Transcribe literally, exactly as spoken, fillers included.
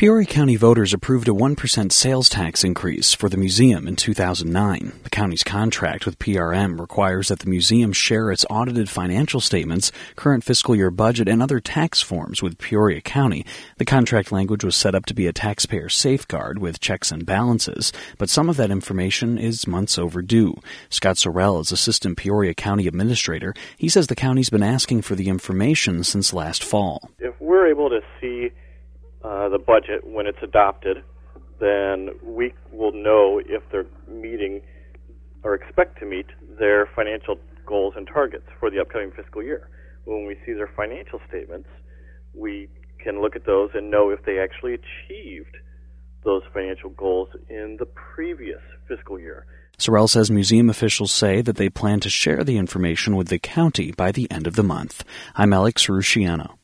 Peoria County voters approved a one percent sales tax increase for the museum in two thousand nine. The county's contract with P R M requires that the museum share its audited financial statements, current fiscal year budget, and other tax forms with Peoria County. The contract language was set up to be a taxpayer safeguard with checks and balances, but some of that information is months overdue. Scott Sorrell is Assistant Peoria County Administrator. He says the county's been asking for the information since last fall. If we're able to see Uh, the budget when it's adopted, then we will know if they're meeting or expect to meet their financial goals and targets for the upcoming fiscal year. When we see their financial statements, we can look at those and know if they actually achieved those financial goals in the previous fiscal year. Sorrell says museum officials say that they plan to share the information with the county by the end of the month. I'm Alex Rusciano.